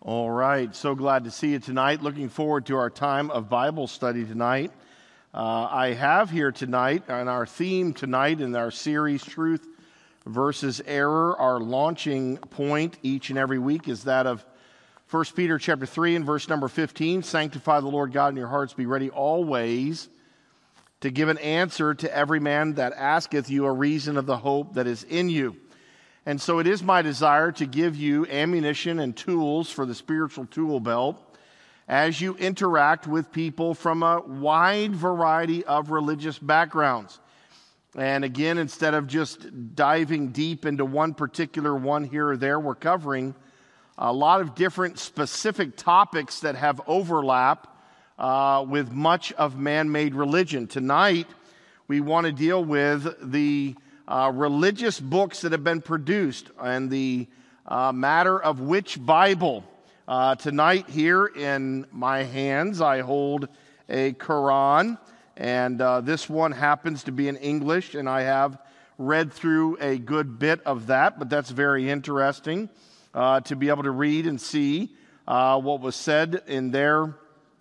All right, so glad to see you tonight. Looking forward to our time of Bible study tonight. I have here tonight, and our theme tonight in our series, Truth versus Error, our launching point each and every week is that of 1 Peter chapter 3 and verse number 15. Sanctify the Lord God in your hearts, be ready always to give an answer to every man that asketh you a reason of the hope that is in you. And so it is my desire to give you ammunition and tools for the spiritual tool belt as you interact with people from a wide variety of religious backgrounds. And again, instead of just diving deep into one particular one here or there, we're covering a lot of different specific topics that have overlap with much of man-made religion. Tonight, we want to deal with the religious books that have been produced and the matter of which Bible. Tonight here in my hands I hold a Quran, and this one happens to be in English, and I have read through a good bit of that, but that's very interesting to be able to read and see what was said in their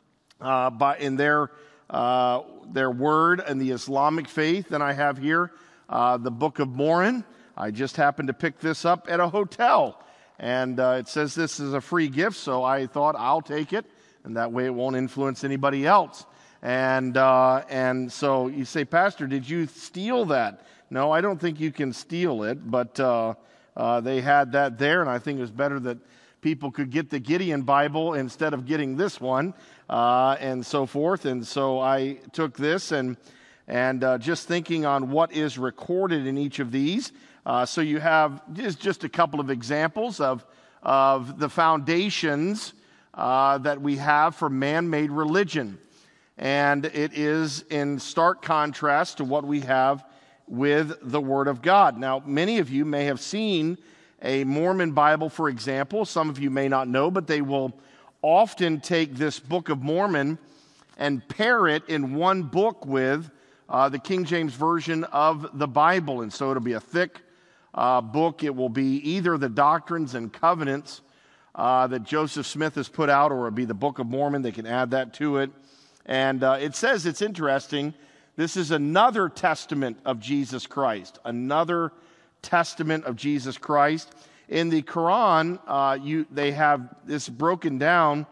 word and the Islamic faith. And I have here the Book of Mormon. I just happened to pick this up at a hotel, and it says this is a free gift, so I thought I'll take it, and that way it won't influence anybody else. And so you say, Pastor, did you steal that? No, I don't think you can steal it, but they had that there, and I think it was better that people could get the Gideon Bible instead of getting this one, and so forth. And so I took this and just thinking on what is recorded in each of these. So you have just a couple of examples of the foundations that we have for man-made religion. And it is in stark contrast to what we have with the Word of God. Now, many of you may have seen a Mormon Bible, for example. Some of you may not know, but they will often take this Book of Mormon and pair it in one book with the King James Version of the Bible. And so it'll be a thick book. It will be either the Doctrines and Covenants that Joseph Smith has put out, or it'll be the Book of Mormon. They can add that to it. And it says, it's interesting, this is another testament of Jesus Christ. Another testament of Jesus Christ. In the Quran, they have this broken down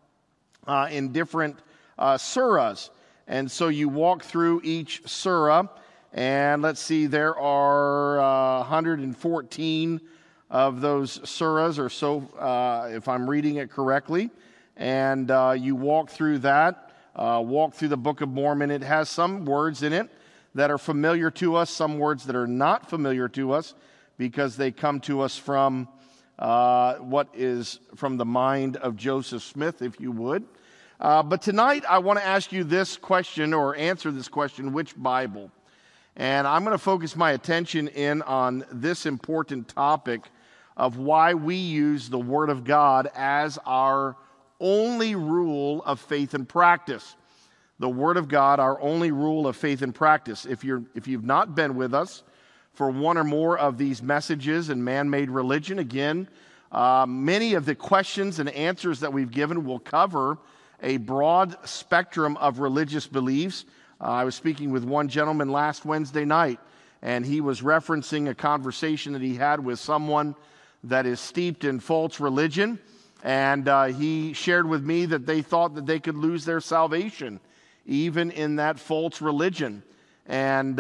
in different surahs. And so you walk through each surah, and let's see, there are 114 of those surahs or so, if I'm reading it correctly. And you walk through that, walk through the Book of Mormon. It has some words in it that are familiar to us, some words that are not familiar to us, because they come to us from what is from the mind of Joseph Smith, if you would. But tonight I want to ask you this question, or answer this question, which Bible? And I'm going to focus my attention in on this important topic of why we use the Word of God as our only rule of faith and practice. The Word of God, our only rule of faith and practice. If you've not been with us for one or more of these messages in man-made religion, again, many of the questions and answers that we've given will cover a broad spectrum of religious beliefs. I was speaking with one gentleman last Wednesday night, and he was referencing a conversation that he had with someone that is steeped in false religion, and he shared with me that they thought that they could lose their salvation even in that false religion. And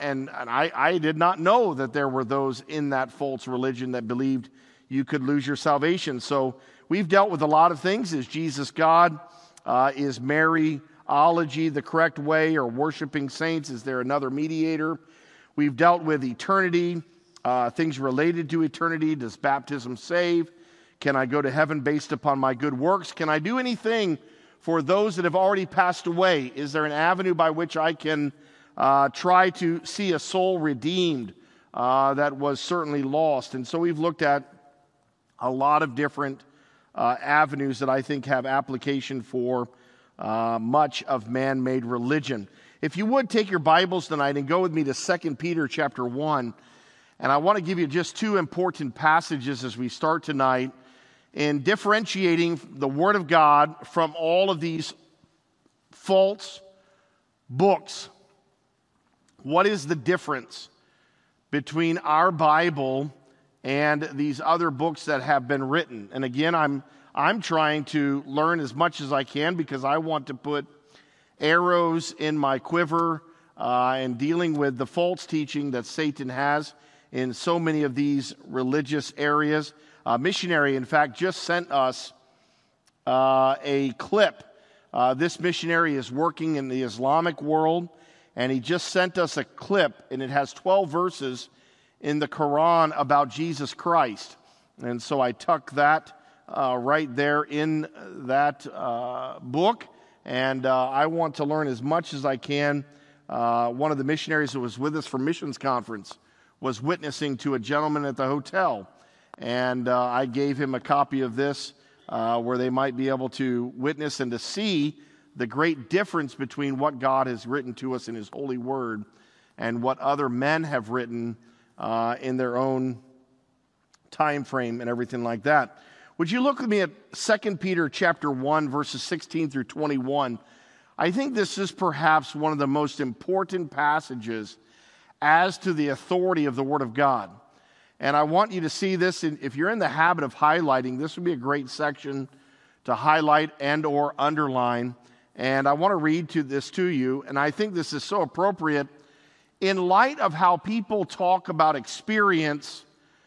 I did not know that there were those in that false religion that believed you could lose your salvation. So we've dealt with a lot of things. Is Jesus God? Is Mariology the correct way, or worshiping saints? Is there another mediator? We've dealt with eternity, things related to eternity. Does baptism save? Can I go to heaven based upon my good works? Can I do anything for those that have already passed away? Is there an avenue by which I can try to see a soul redeemed that was certainly lost? And so we've looked at a lot of different avenues that I think have application for much of man-made religion. If you would take your Bibles tonight and go with me to 2 Peter chapter 1. And I want to give you just two important passages as we start tonight in differentiating the Word of God from all of these false books. What is the difference between our Bible and these other books that have been written? And again, I'm trying to learn as much as I can because I want to put arrows in my quiver in dealing with the false teaching that Satan has in so many of these religious areas. A missionary, in fact, just sent us a clip. This missionary is working in the Islamic world, and he just sent us a clip, and it has 12 verses in the Quran about Jesus Christ. And so I tuck that right there in that book, and I want to learn as much as I can. One of the missionaries that was with us for missions conference was witnessing to a gentleman at the hotel, and I gave him a copy of this where they might be able to witness and to see the great difference between what God has written to us in His holy word and what other men have written in their own time frame and everything like that. Would you look with me at 2 Peter chapter 1, verses 16 through 21? I think this is perhaps one of the most important passages as to the authority of the Word of God. And I want you to see this. If you're in the habit of highlighting, this would be a great section to highlight and or underline. And I want to read this to you. And I think this is so appropriate in light of how people talk about experience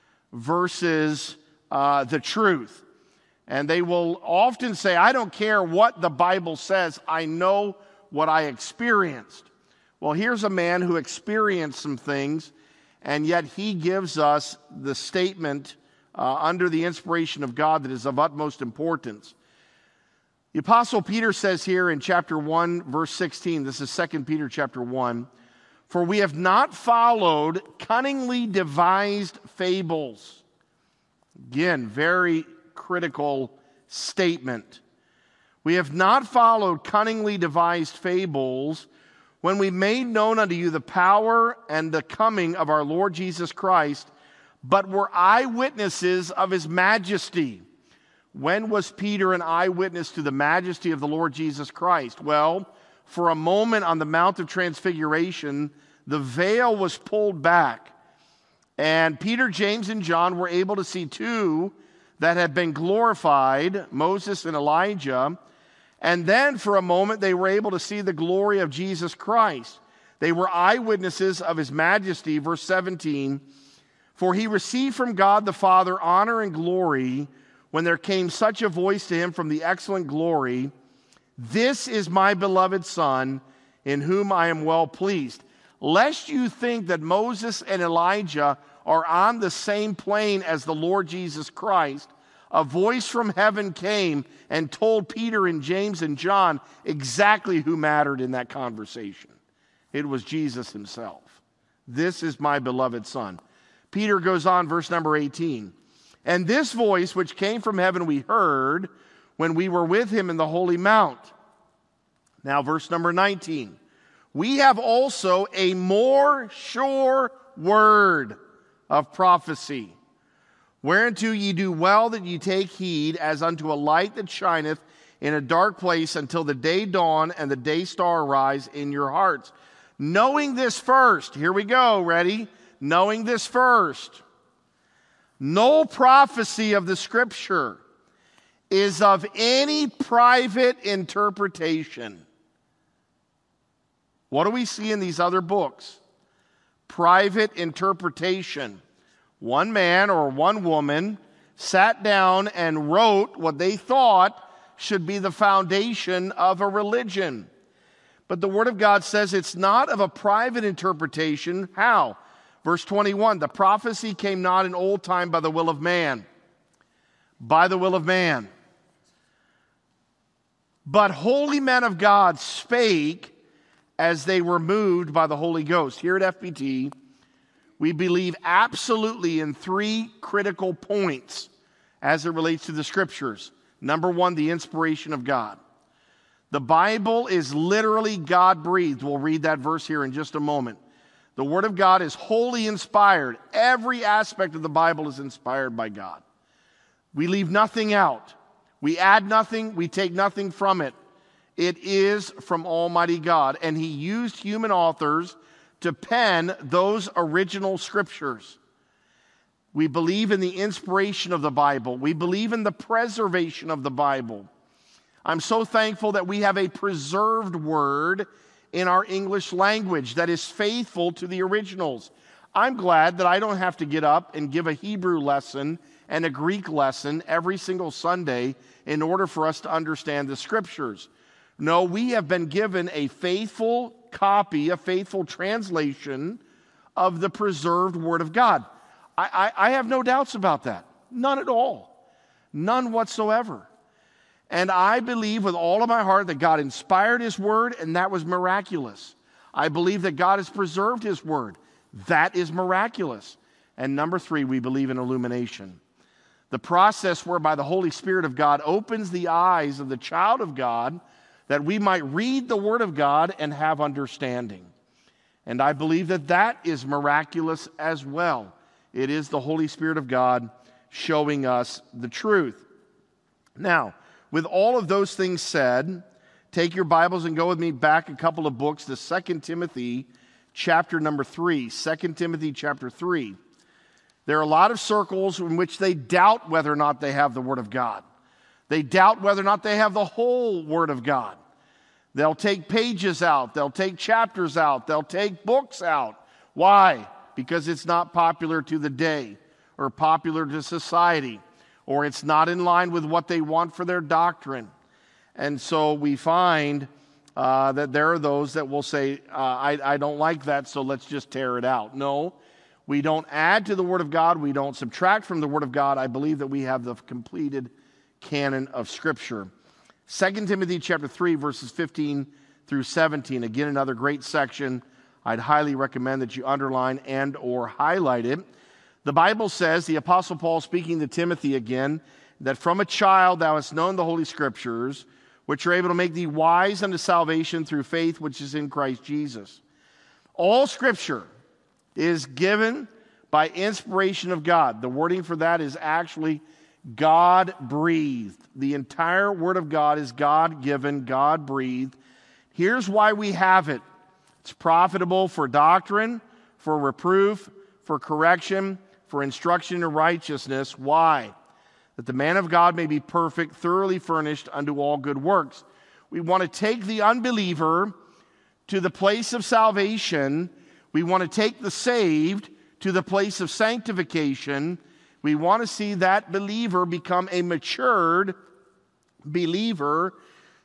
versus the truth. And they will often say, I don't care what the Bible says, I know what I experienced. Well, here's a man who experienced some things, and yet he gives us the statement under the inspiration of God that is of utmost importance. The Apostle Peter says here in chapter 1, verse 16, this is 2 Peter chapter 1, for we have not followed cunningly devised fables. Again, very critical statement. We have not followed cunningly devised fables when we made known unto you the power and the coming of our Lord Jesus Christ, but were eyewitnesses of His majesty. When was Peter an eyewitness to the majesty of the Lord Jesus Christ? Well, for a moment on the Mount of Transfiguration, the veil was pulled back, and Peter, James, and John were able to see two that had been glorified, Moses and Elijah. And then for a moment, they were able to see the glory of Jesus Christ. They were eyewitnesses of His majesty, verse 17. For He received from God the Father honor and glory when there came such a voice to Him from the excellent glory, this is my beloved Son, in whom I am well pleased. Lest you think that Moses and Elijah are on the same plane as the Lord Jesus Christ, a voice from heaven came and told Peter and James and John exactly who mattered in that conversation. It was Jesus Himself. This is my beloved Son. Peter goes on, verse number 18. And this voice which came from heaven we heard when we were with Him in the holy mount. Now verse number 19. We have also a more sure word of prophecy, whereunto ye do well that ye take heed, as unto a light that shineth in a dark place until the day dawn and the day star arise in your hearts. Knowing this first, here we go, ready? Knowing this first, no prophecy of the Scripture is of any private interpretation. What do we see in these other books? Private interpretation. One man or one woman sat down and wrote what they thought should be the foundation of a religion. But the Word of God says it's not of a private interpretation. How? Verse 21, the prophecy came not in old time by the will of man. By the will of man. But holy men of God spake as they were moved by the Holy Ghost. Here at FBT, we believe absolutely in three critical points as it relates to the Scriptures. Number one, the inspiration of God. The Bible is literally God-breathed. We'll read that verse here in just a moment. The Word of God is wholly inspired. Every aspect of the Bible is inspired by God. We leave nothing out. We add nothing. We take nothing from it. It is from Almighty God. And He used human authors to pen those original scriptures. We believe in the inspiration of the Bible. We believe in the preservation of the Bible. I'm so thankful that we have a preserved word in our English language that is faithful to the originals. I'm glad that I don't have to get up and give a Hebrew lesson and a Greek lesson every single Sunday in order for us to understand the scriptures. No, we have been given a faithful copy, a faithful translation of the preserved Word of God. I have no doubts about that. None at all. None whatsoever. And I believe with all of my heart that God inspired His Word, and that was miraculous. I believe that God has preserved His Word. That is miraculous. And number 3, we believe in illumination. The process whereby the Holy Spirit of God opens the eyes of the child of God that we might read the Word of God and have understanding. And I believe that that is miraculous as well. It is the Holy Spirit of God showing us the truth. Now, with all of those things said, take your Bibles and go with me back a couple of books to 2 Timothy chapter number 3. 2 Timothy chapter 3. There are a lot of circles in which they doubt whether or not they have the Word of God. They doubt whether or not they have the whole Word of God. They'll take pages out. They'll take chapters out. They'll take books out. Why? Because it's not popular to the day or popular to society, or it's not in line with what they want for their doctrine. And so we find that there are those that will say, I don't like that, so let's just tear it out. No, we don't add to the Word of God. We don't subtract from the Word of God. I believe that we have the completed canon of Scripture. 2 Timothy chapter 3, verses 15 through 17. Again, another great section. I'd highly recommend that you underline and or highlight it. The Bible says, the Apostle Paul speaking to Timothy again, that from a child thou hast known the Holy Scriptures, which are able to make thee wise unto salvation through faith which is in Christ Jesus. All Scripture is given by inspiration of God. The wording for that is actually God-breathed. The entire Word of God is God-given, God-breathed. Here's why we have it. It's profitable for doctrine, for reproof, for correction, for instruction in righteousness. Why? That the man of God may be perfect, thoroughly furnished unto all good works. We want to take the unbeliever to the place of salvation. We want to take the saved to the place of sanctification. We want to see that believer become a matured believer,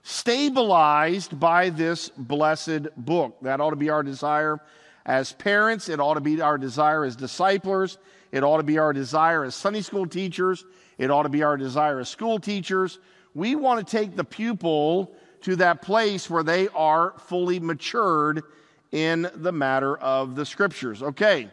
stabilized by this blessed book. That ought to be our desire as parents. It ought to be our desire as disciplers. It ought to be our desire as Sunday school teachers. It ought to be our desire as school teachers. We want to take the pupil to that place where they are fully matured in the matter of the Scriptures. Okay,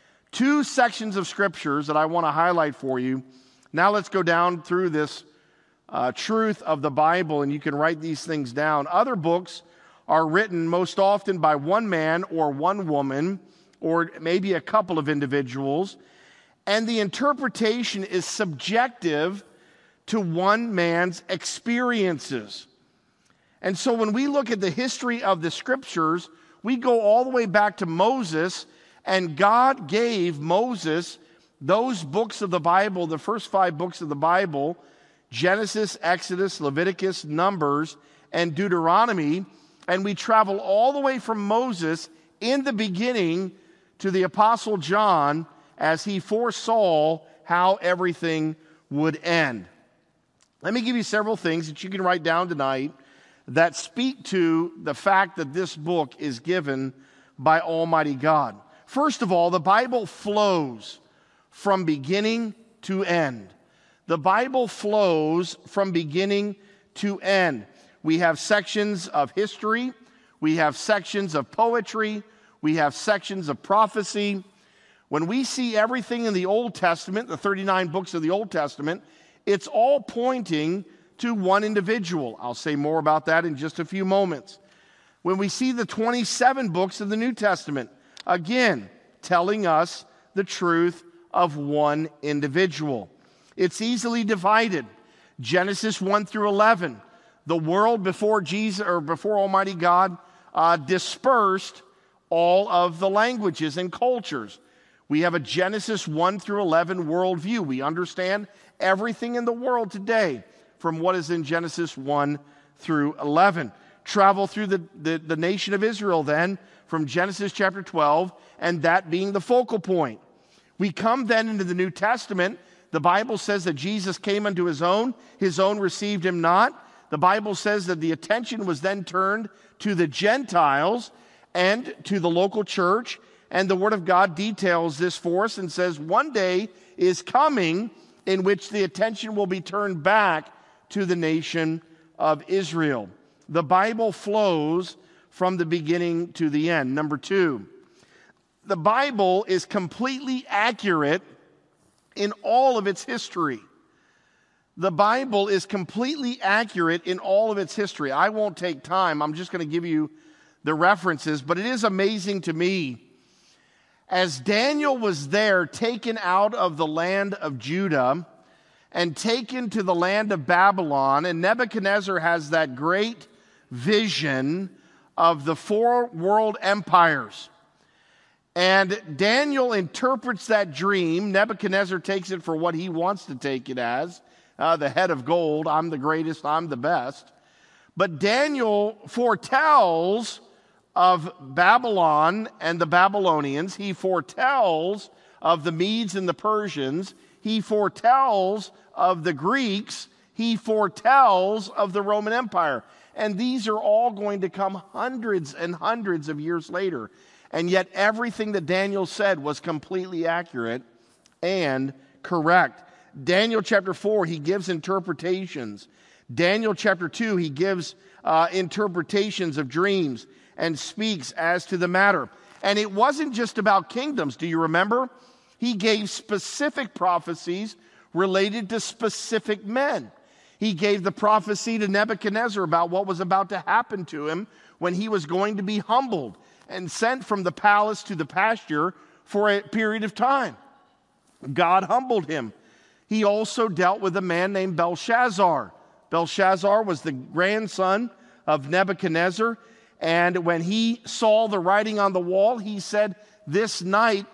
2 sections of Scriptures that I want to highlight for you. Now let's go down through this truth of the Bible, and you can write these things down. Other books are written most often by one man or one woman, or maybe a couple of individuals, and the interpretation is subjective to one man's experiences. And so when we look at the history of the Scriptures, we go all the way back to Moses, and God gave Moses those books of the Bible, the first 5 books of the Bible, Genesis, Exodus, Leviticus, Numbers, and Deuteronomy, and we travel all the way from Moses in the beginning to the Apostle John as he foresaw how everything would end. Let me give you several things that you can write down tonight that speak to the fact that this book is given by Almighty God. First of all, the Bible flows from beginning to end. The Bible flows from beginning to end. We have sections of history. We have sections of poetry. We have sections of prophecy. When we see everything in the Old Testament, the 39 books of the Old Testament, it's all pointing to one individual. I'll say more about that in just a few moments. When we see the 27 books of the New Testament, again, telling us the truth of one individual. It's easily divided. Genesis 1 through 11. The world before Jesus or before Almighty God dispersed all of the languages and cultures. We have a Genesis 1 through 11 worldview. We understand everything in the world today from what is in Genesis 1 through 11. Travel through the nation of Israel then from Genesis chapter 12, and that being the focal point. We come then into the New Testament. The Bible says that Jesus came unto his own received him not. The Bible says that the attention was then turned to the Gentiles and to the local church, and the Word of God details this for us and says one day is coming in which the attention will be turned back to the nation of Israel. The Bible flows from the beginning to the end. Number two, the Bible is completely accurate in all of its history. The Bible is completely accurate in all of its history. I won't take time. I'm just going to give you the references, but it is amazing to me. As Daniel was there, taken out of the land of Judah and taken to the land of Babylon, and Nebuchadnezzar has that great vision of the four world empires. And Daniel interprets that dream. Nebuchadnezzar takes it for what he wants to take it as, the head of gold, I'm the greatest, I'm the best. But Daniel foretells of Babylon and the Babylonians. He foretells of the Medes and the Persians. He foretells of the Greeks. He foretells of the Roman Empire. And these are all going to come hundreds and hundreds of years later. And yet everything that Daniel said was completely accurate and correct. Daniel chapter 4, he gives interpretations. Daniel chapter 2, he gives interpretations of dreams and speaks as to the matter. And it wasn't just about kingdoms. Do you remember? He gave specific prophecies related to specific men. He gave the prophecy to Nebuchadnezzar about what was about to happen to him when he was going to be humbled and sent from the palace to the pasture for a period of time. God humbled him. He also dealt with a man named Belshazzar. Belshazzar was the grandson of Nebuchadnezzar, and when he saw the writing on the wall, he said, "This night,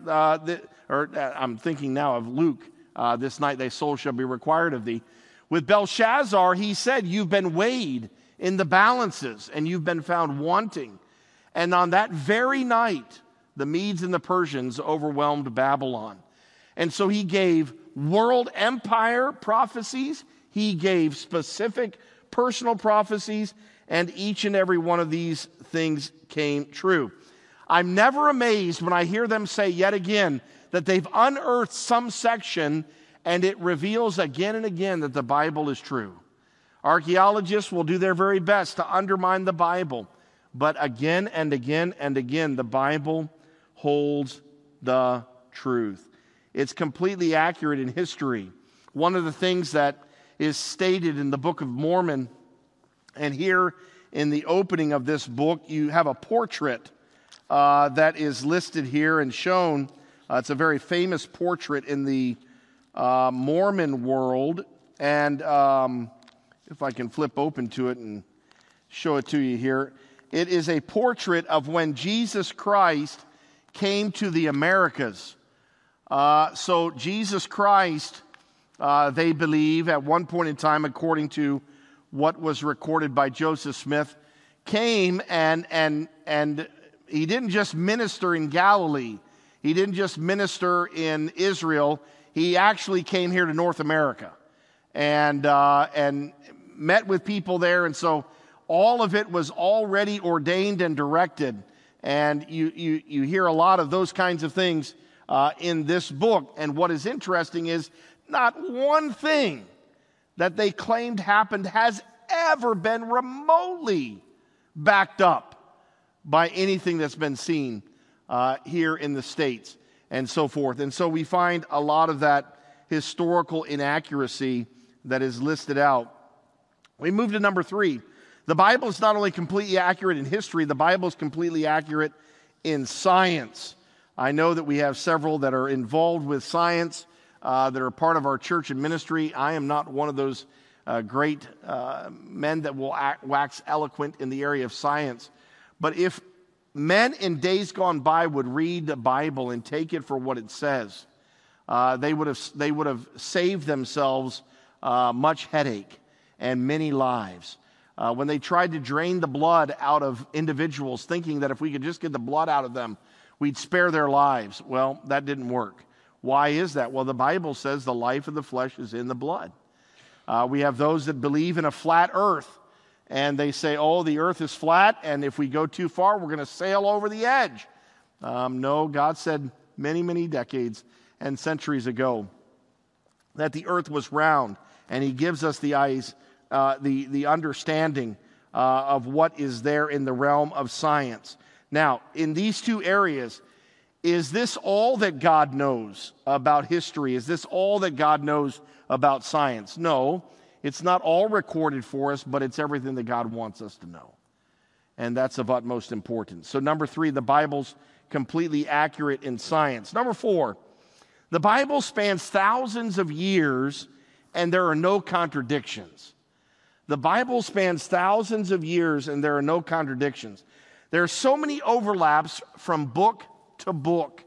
I'm thinking now of Luke, this night thy soul shall be required of thee." With Belshazzar, he said, "You've been weighed in the balances, and you've been found wanting." And on that very night, the Medes and the Persians overwhelmed Babylon. And so he gave world empire prophecies. He gave specific personal prophecies, and each and every one of these things came true. I'm never amazed when I hear them say yet again that they've unearthed some section and it reveals again and again that the Bible is true. Archaeologists will do their very best to undermine the Bible, but again and again and again, the Bible holds the truth. It's completely accurate in history. One of the things that is stated in the Book of Mormon, and here in the opening of this book, you have a portrait that is listed here and shown. It's a very famous portrait in the Mormon world. And if I can flip open to it and show it to you here, it is a portrait of when Jesus Christ came to the Americas. So Jesus Christ, they believe, at one point in time, according to what was recorded by Joseph Smith, came and he didn't just minister in Galilee. He didn't just minister in Israel. He actually came here to North America and met with people there. And so all of it was already ordained and directed. And you hear a lot of those kinds of things in this book. And what is interesting is not one thing that they claimed happened has ever been remotely backed up by anything that's been seen here in the States and so forth. And so we find a lot of that historical inaccuracy that is listed out. We move to number 3. The Bible is not only completely accurate in history, the Bible is completely accurate in science. I know that we have several that are involved with science that are part of our church and ministry. I am not one of those great men that will wax eloquent in the area of science. But if men in days gone by would read the Bible and take it for what it says, they would have saved themselves much headache and many lives. When they tried to drain the blood out of individuals, thinking that if we could just get the blood out of them, we'd spare their lives. Well, that didn't work. Why is that? Well, the Bible says the life of the flesh is in the blood. We have those that believe in a flat earth, and they say, oh, the earth is flat, and if we go too far, we're going to sail over the edge. No, God said many, many decades and centuries ago that the earth was round, and he gives us the eyes, the understanding of what is there in the realm of science. Now, in these two areas, is this all that God knows about history? Is this all that God knows about science? No, it's not all recorded for us, but it's everything that God wants us to know. And that's of utmost importance. So number 3, the Bible's completely accurate in science. Number 4, the Bible spans thousands of years and there are no contradictions. The Bible spans thousands of years and there are no contradictions. There are so many overlaps from book to book.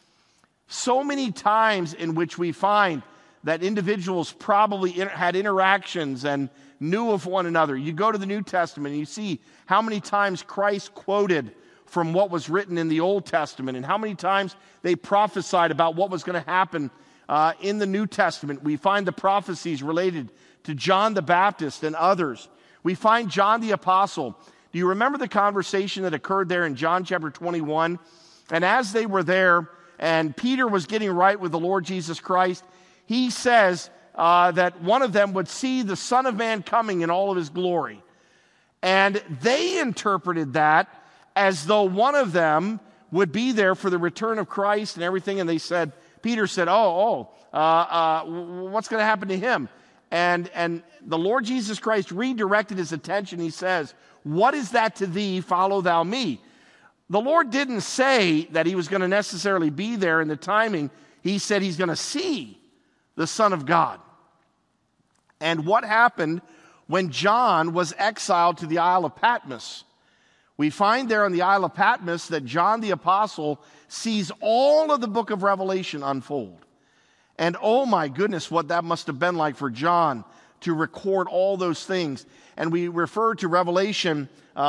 So many times in which we find that individuals probably had interactions and knew of one another. You go to the New Testament and you see how many times Christ quoted from what was written in the Old Testament and how many times they prophesied about what was going to happen in the New Testament. We find the prophecies related to John the Baptist and others. We find John the Apostle. Do you remember the conversation that occurred there in John chapter 21? And as they were there and Peter was getting right with the Lord Jesus Christ, he says that one of them would see the Son of Man coming in all of his glory. And they interpreted that as though one of them would be there for the return of Christ and everything. And they said, Peter said, what's going to happen to him? And the Lord Jesus Christ redirected his attention. He says, what is that to thee? Follow thou me. The Lord didn't say that he was going to necessarily be there in the timing. He said he's going to see the Son of God. And what happened when John was exiled to the Isle of Patmos? We find there on the Isle of Patmos that John the Apostle sees all of the book of Revelation unfold. And oh my goodness, what that must have been like for John to record all those things. And we refer to Revelation,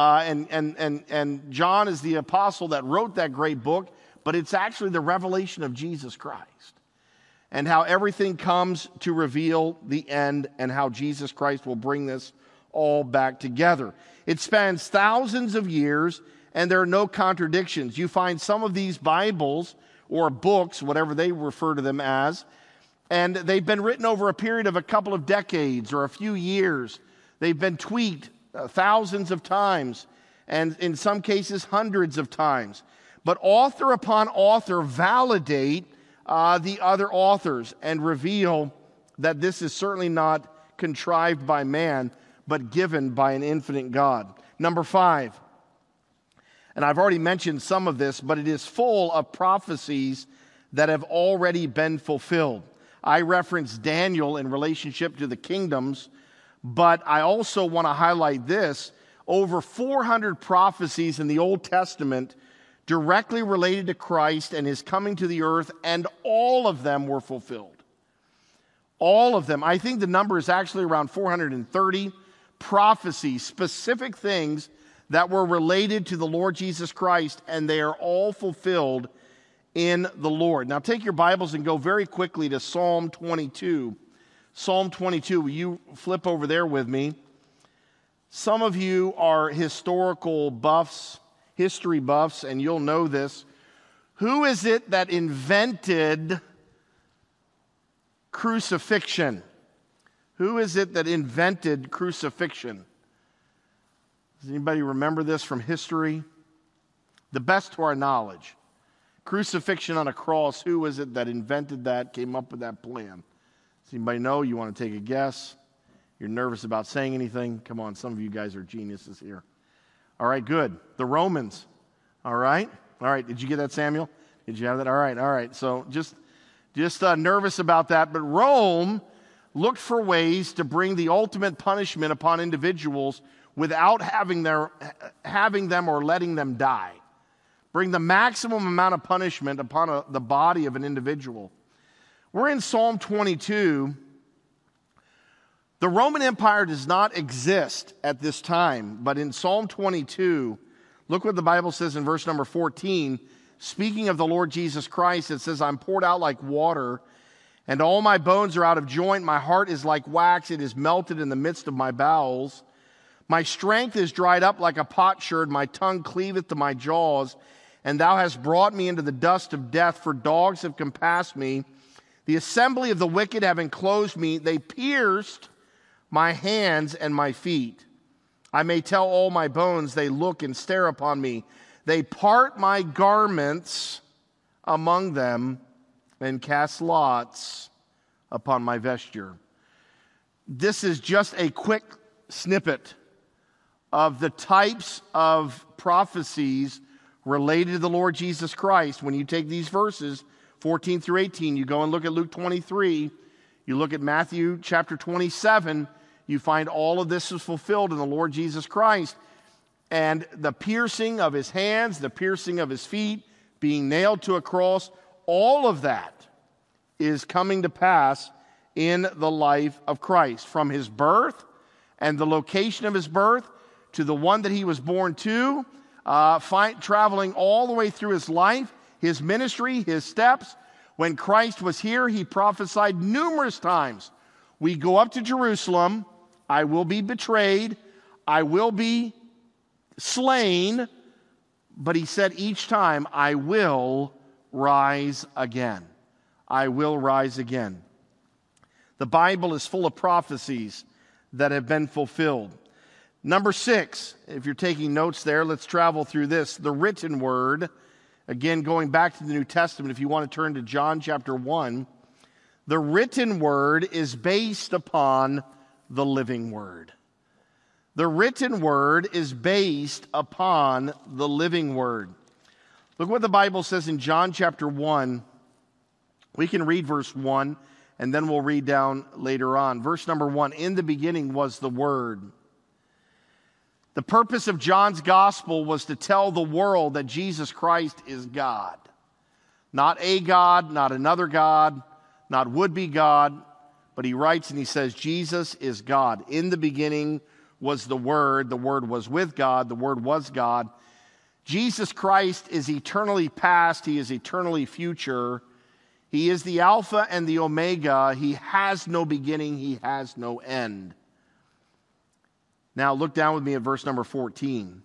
and John is the apostle that wrote that great book, but it's actually the revelation of Jesus Christ. And how everything comes to reveal the end and how Jesus Christ will bring this all back together. It spans thousands of years and there are no contradictions. You find some of these Bibles or books, whatever they refer to them as, and they've been written over a period of a couple of decades or a few years. They've been tweaked thousands of times and in some cases hundreds of times. But author upon author validate the other authors and reveal that this is certainly not contrived by man, but given by an infinite God. Number 5, and I've already mentioned some of this, but it is full of prophecies that have already been fulfilled. I referenced Daniel in relationship to the kingdoms, but I also want to highlight this. Over 400 prophecies in the Old Testament directly related to Christ and his coming to the earth, and all of them were fulfilled. All of them. I think the number is actually around 430 prophecies, specific things that were related to the Lord Jesus Christ, and they are all fulfilled in the Lord. Now take your Bibles and go very quickly to Psalm 22. Psalm 22, will you flip over there with me? Some of you are historical buffs, history buffs, and you'll know this. Who is it that invented crucifixion? Who is it that invented crucifixion? Does anybody remember this from history? The best to our knowledge. Crucifixion on a cross, who was it that invented that, came up with that plan? Does anybody know? You want to take a guess? You're nervous about saying anything? Come on, some of you guys are geniuses here. All right, good. The Romans. All right. Did you get that, Samuel? Did you have that? All right. So just Just nervous about that. But Rome looked for ways to bring the ultimate punishment upon individuals without having them or letting them die. Bring the maximum amount of punishment upon the body of an individual. We're in Psalm 22. The Roman Empire does not exist at this time, but in Psalm 22, look what the Bible says in verse number 14. Speaking of the Lord Jesus Christ, it says, I'm poured out like water, and all my bones are out of joint. My heart is like wax. It is melted in the midst of my bowels. My strength is dried up like a potsherd. My tongue cleaveth to my jaws. And thou hast brought me into the dust of death, for dogs have compassed me. The assembly of the wicked have enclosed me. They pierced my hands and my feet. I may tell all my bones, they look and stare upon me. They part my garments among them and cast lots upon my vesture. This is just a quick snippet of the types of prophecies related to the Lord Jesus Christ. When you take these verses, 14 through 18, you go and look at Luke 23, you look at Matthew chapter 27, you find all of this is fulfilled in the Lord Jesus Christ. And the piercing of his hands, the piercing of his feet, being nailed to a cross, all of that is coming to pass in the life of Christ. From his birth and the location of his birth to the one that he was born to, traveling all the way through his life, his ministry, his steps. When Christ was here, he prophesied numerous times. We go up to Jerusalem, I will be betrayed, I will be slain, but he said each time, I will rise again. I will rise again. The Bible is full of prophecies that have been fulfilled. Number 6, if you're taking notes there, let's travel through this. The written word, again, going back to the New Testament, if you want to turn to John chapter 1, the written word is based upon the living word. The written word is based upon the living word. Look what the Bible says in John chapter 1. We can read verse 1, and then we'll read down later on. Verse number 1, in the beginning was the Word. The purpose of John's gospel was to tell the world that Jesus Christ is God. Not a God, not another God, not would-be God, but he writes and he says, Jesus is God. In the beginning was the Word was with God, the Word was God. Jesus Christ is eternally past, he is eternally future. He is the Alpha and the Omega. He has no beginning, he has no end. Now look down with me at verse number 14.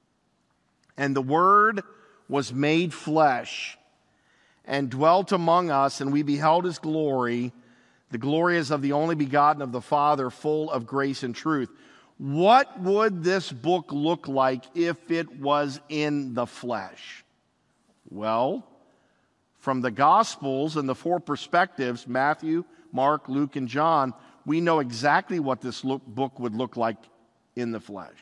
And the Word was made flesh and dwelt among us, and we beheld his glory. The glory is of the only begotten of the Father, full of grace and truth. What would this book look like if it was in the flesh? Well, from the Gospels and the 4 perspectives, Matthew, Mark, Luke, and John, we know exactly what this book would look like in the flesh.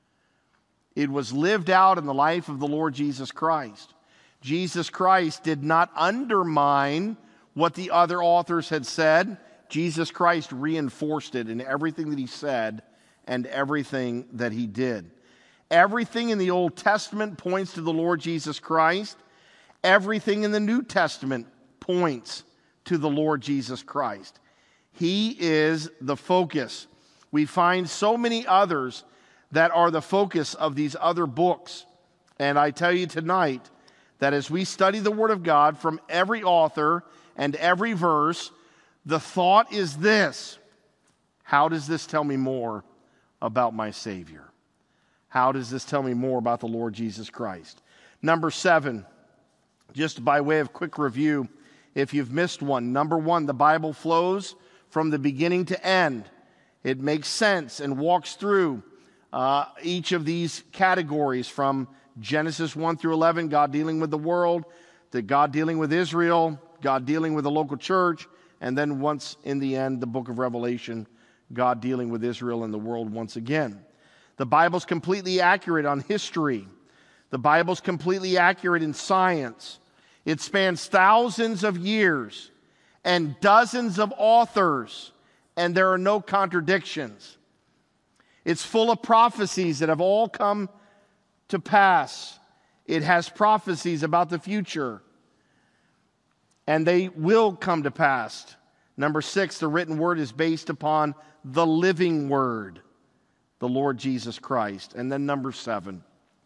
It was lived out in the life of the Lord Jesus Christ. Jesus Christ did not undermine what the other authors had said. Jesus Christ reinforced it in everything that he said and everything that he did. Everything in the Old Testament points to the Lord Jesus Christ. Everything in the New Testament points to the Lord Jesus Christ. He is the focus. We find so many others that are the focus of these other books. And I tell you tonight that as we study the Word of God from every author and every verse, the thought is this: how does this tell me more about my Savior? How does this tell me more about the Lord Jesus Christ? Number 7, just by way of quick review, if you've missed one. Number 1, the Bible flows from the beginning to end. It makes sense and walks through each of these categories from Genesis 1 through 11, God dealing with the world, to God dealing with Israel, God dealing with the local church, and then once in the end, the book of Revelation, God dealing with Israel and the world once again. The Bible's completely accurate on history. The Bible's completely accurate in science. It spans thousands of years. and dozens of authors, and there are no contradictions. It's full of prophecies that have all come to pass. It has prophecies about the future, and they will come to pass. Number 6, the written word is based upon the living word, the Lord Jesus Christ. And then number 7,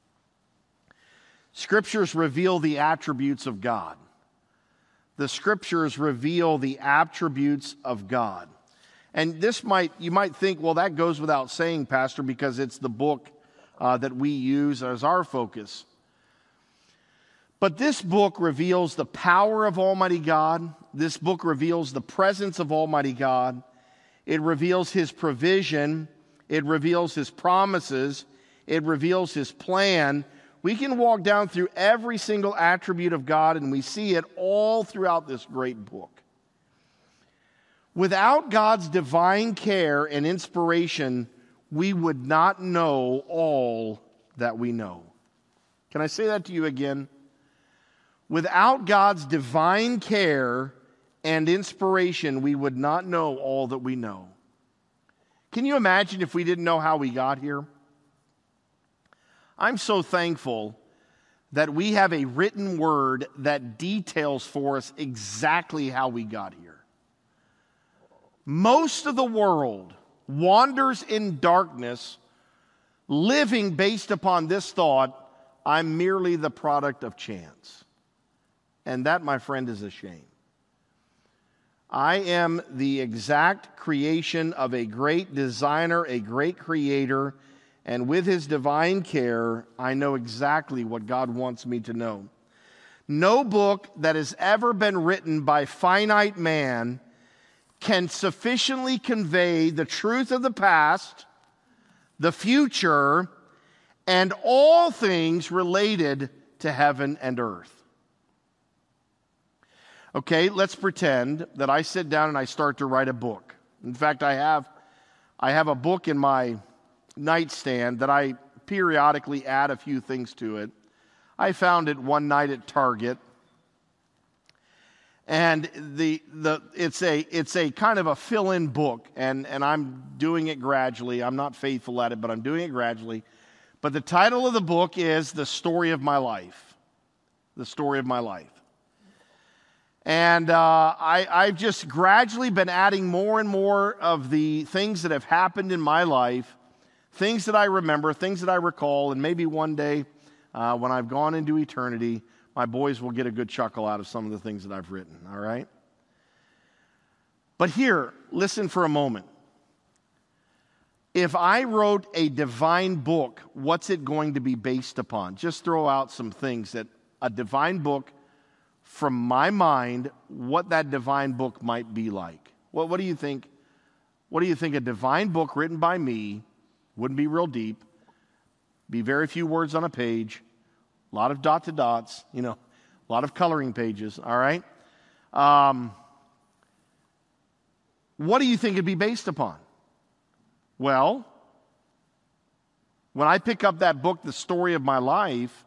Scriptures reveal the attributes of God. The Scriptures reveal the attributes of God. And you might think, well, that goes without saying, Pastor, because it's the book that we use as our focus. But this book reveals the power of Almighty God. This book reveals the presence of Almighty God. It reveals His provision. It reveals His promises. It reveals His plan. We can walk down through every single attribute of God, and we see it all throughout this great book. Without God's divine care and inspiration, we would not know all that we know. Can I say that to you again? Without God's divine care and inspiration, we would not know all that we know. Can you imagine if we didn't know how we got here? I'm so thankful that we have a written word that details for us exactly how we got here. Most of the world wanders in darkness, living based upon this thought, I'm merely the product of chance. And that, my friend, is a shame. I am the exact creation of a great designer, a great creator, and with His divine care, I know exactly what God wants me to know. No book that has ever been written by finite man can sufficiently convey the truth of the past, the future, and all things related to heaven and earth. Okay, let's pretend that I sit down and I start to write a book. In fact, I have a book in my nightstand that I periodically add a few things to it. I found it one night at Target. And it's a kind of a fill-in book, and I'm doing it gradually. I'm not faithful at it, but I'm doing it gradually. But the title of the book is The Story of My Life. The Story of My Life. And I've just gradually been adding more and more of the things that have happened in my life, things that I remember, things that I recall, and maybe one day when I've gone into eternity, my boys will get a good chuckle out of some of the things that I've written, all right? But here, listen for a moment. If I wrote a divine book, what's it going to be based upon? Just throw out some things that a divine book, from my mind, what that divine book might be like. What do you think? What do you think a divine book written by me, wouldn't be real deep, be very few words on a page, a lot of dot to dots, a lot of coloring pages, all right? What do you think it'd be based upon? Well, when I pick up that book, The Story of My Life,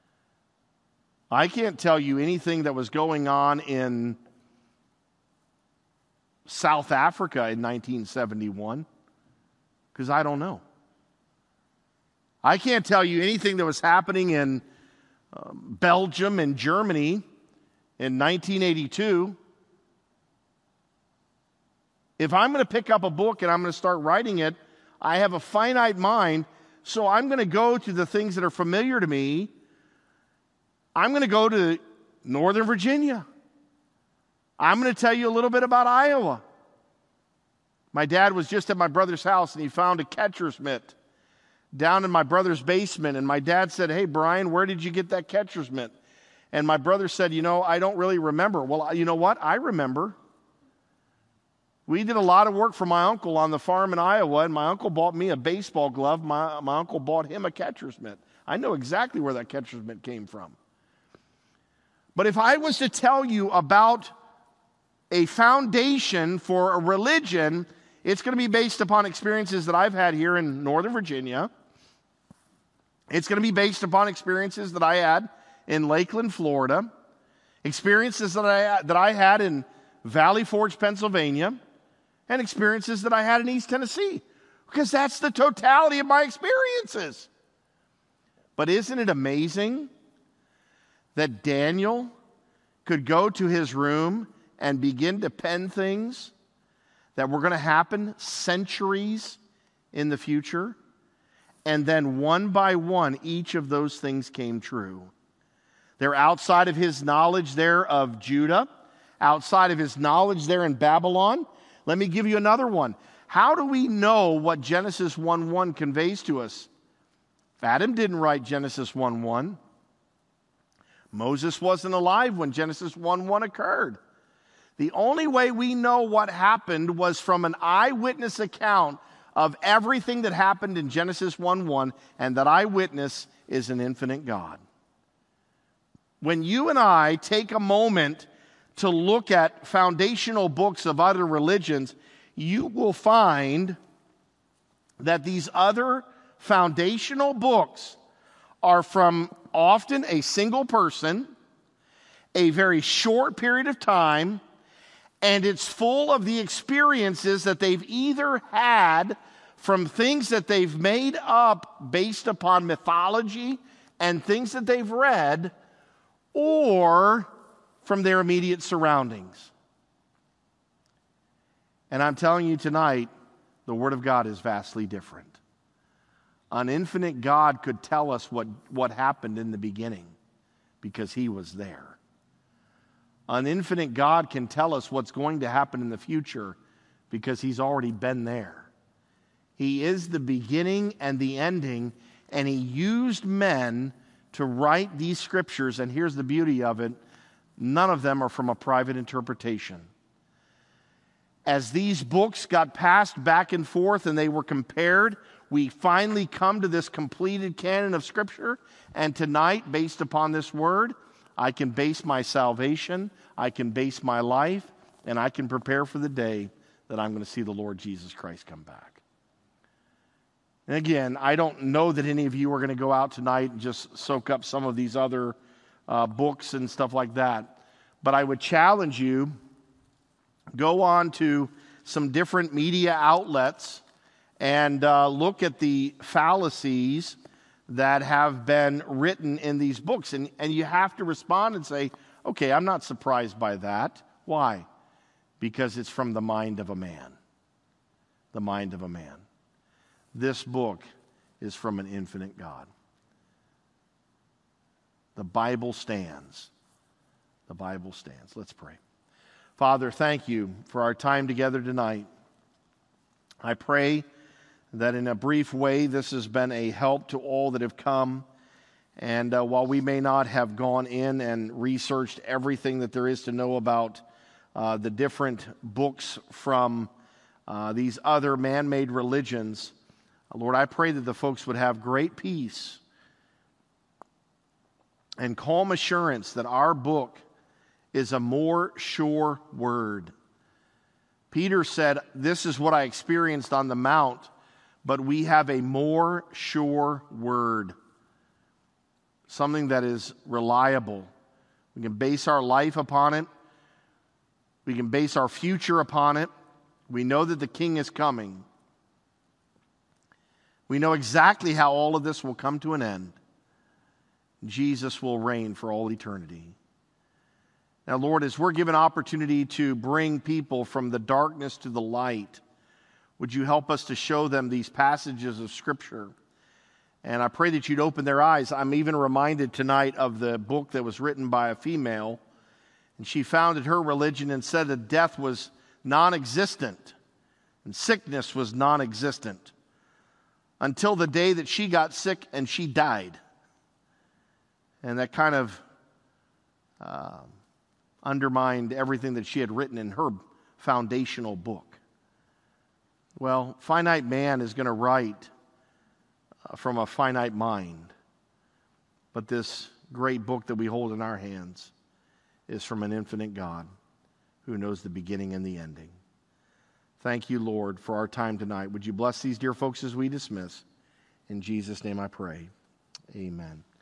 I can't tell you anything that was going on in South Africa in 1971, because I don't know. I can't tell you anything that was happening in Belgium and Germany in 1982. If I'm going to pick up a book and I'm going to start writing it, I have a finite mind, so I'm going to go to the things that are familiar to me. I'm going to go to Northern Virginia. I'm going to tell you a little bit about Iowa. My dad was just at my brother's house and he found a catcher's mitt down in my brother's basement, and my dad said, "Hey, Brian, where did you get that catcher's mitt?" And my brother said, "I don't really remember." Well, you know what? I remember. We did a lot of work for my uncle on the farm in Iowa, and my uncle bought me a baseball glove. My uncle bought him a catcher's mitt. I know exactly where that catcher's mitt came from. But if I was to tell you about a foundation for a religion, it's going to be based upon experiences that I've had here in Northern Virginia. It's going to be based upon experiences that I had in Lakeland, Florida, experiences that I had in Valley Forge, Pennsylvania, and experiences that I had in East Tennessee, because that's the totality of my experiences. But isn't it amazing that Daniel could go to his room and begin to pen things that were going to happen centuries in the future, and then one by one, each of those things came true. They're outside of his knowledge there of Judah, outside of his knowledge there in Babylon. Let me give you another one. How do we know what Genesis 1:1 conveys to us? Adam didn't write Genesis 1:1. Moses wasn't alive when Genesis 1:1 occurred. The only way we know what happened was from an eyewitness account of everything that happened in Genesis 1:1, and that eyewitness is an infinite God. When you and I take a moment to look at foundational books of other religions, you will find that these other foundational books are from often a single person, a very short period of time, and it's full of the experiences that they've either had from things that they've made up based upon mythology and things that they've read, or from their immediate surroundings. And I'm telling you tonight, the Word of God is vastly different. An infinite God could tell us what happened in the beginning because He was there. An infinite God can tell us what's going to happen in the future because He's already been there. He is the beginning and the ending, and He used men to write these scriptures, and here's the beauty of it: none of them are from a private interpretation. As these books got passed back and forth and they were compared, we finally come to this completed canon of Scripture, and tonight, based upon this word, I can base my salvation, I can base my life, and I can prepare for the day that I'm going to see the Lord Jesus Christ come back. And again, I don't know that any of you are going to go out tonight and just soak up some of these other books and stuff like that. But I would challenge you, go on to some different media outlets and look at the fallacies that have been written in these books. And you have to respond and say, okay, I'm not surprised by that. Why? Because it's from the mind of a man. The mind of a man. This book is from an infinite God. The Bible stands. The Bible stands. Let's pray. Father, thank you for our time together tonight. I pray that in a brief way this has been a help to all that have come. And while we may not have gone in and researched everything that there is to know about the different books from these other man-made religions, Lord, I pray that the folks would have great peace and calm assurance that our book is a more sure word. Peter said, this is what I experienced on the mount, but we have a more sure word. Something that is reliable. We can base our life upon it. We can base our future upon it. We know that the King is coming. We know exactly how all of this will come to an end. Jesus will reign for all eternity. Now, Lord, as we're given opportunity to bring people from the darkness to the light, would you help us to show them these passages of Scripture? And I pray that you'd open their eyes. I'm even reminded tonight of the book that was written by a female, and she founded her religion and said that death was non-existent and sickness was non-existent until the day that she got sick and she died. And that kind of undermined everything that she had written in her foundational book. Well, finite man is going to write from a finite mind. But this great book that we hold in our hands is from an infinite God who knows the beginning and the ending. Thank you, Lord, for our time tonight. Would you bless these dear folks as we dismiss? In Jesus' name I pray. Amen.